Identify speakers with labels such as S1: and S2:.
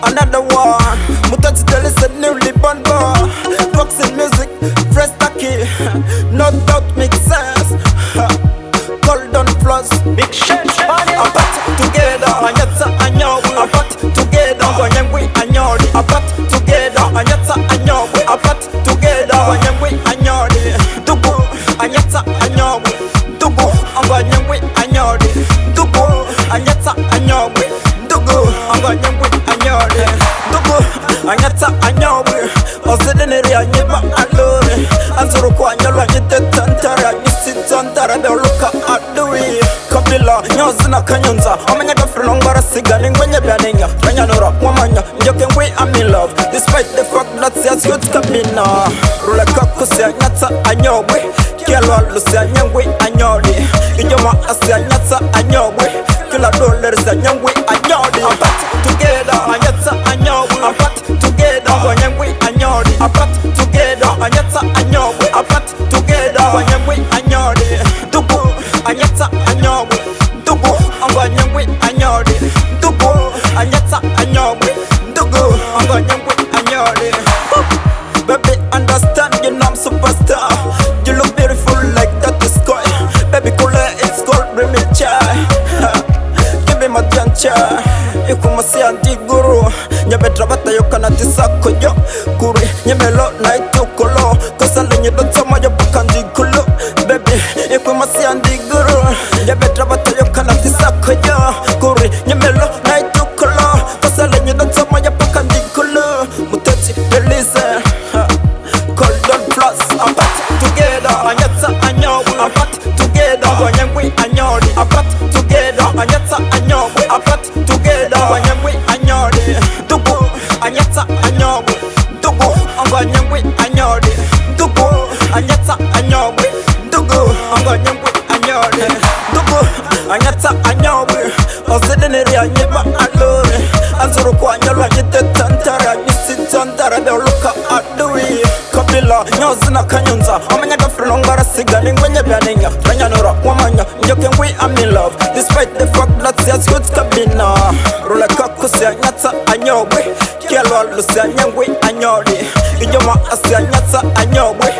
S1: another one. Mutat tell us a newly born boy. Boxing music, fresh tacky. No doubt makes sense. Golden plus,
S2: Big shit,
S1: apat together, anyatsa anyawe. Apat together, wanyangwe anyori. Apat together, anyatsa anyawe. Apat together, wanyangwe anyori. Dubu, anyatsa anyawe. Dubu, wanyangwe anyori. Dubu, anyatsa anyawe. Dubu, wanyangwe anyori. Dubu, anyatsa anyawe. Osedene anyeba alore. Anzuru kwa nyalwa nyitentantara. Nyisitantara beluka adui. Kabila nyozina kanyonza amanya gafrino ngara sigani ngwenye byanenya banyanura wamanya njoke ngwe I'm in love despite the fact that says youth kabina rula kakusia nyatsa anyobwe kialwa lusia nyangwe anyori inyoma asia nyatsa anyobwe kila dollar sa nyangwe anyori apat together anyatsa anyobwe apat together wanyangwe anyori apat together anyatsa anyobwe apat together wanyangwe anyori dubu anyatsa anyobwe dubu angwanyangwe anyori dubu anyatsa anyobwe dubu angwanyangwe anyori. Baby understand you know I'm superstar. You look beautiful like that the sky. Baby cool it's called Remy Chai. Give me my chancha. Ikumasi antiguru nyabetra batayokana tisako yo kuri nyemelo na itukolo kosale nyedotoma yo bakandikulo. Baby ikumasi antiguru nyabetra batayokana tisako yo kuri nyemelo na itukolo kosale nyedotoma yo bakandikulo. Muteti release Golden plus apat together anyatsa anyawe apat together wanyangwe anyori apat together anyatsa anyawe apat together wanyangwe anyori dubu anyatsa anyawe dubu wanyangwe anyori dubu anyatsa anyawe dubu wanyangwe anyori dubu anyatsa anyawe osedene anyeba alore anzuru kwa nyalwa nyitentantara nyisitantara beluka adui. Kabila nyozina kanyonza amanya gafrino ngara sigani ngwenye byanenya banyanura wamanya njoke ngwe I'm in love despite the fact that says youth kabina rula kakusia nyatsa anyobwe kialwa lusia nyangwe anyori inyoma asia nyatsa anyobwe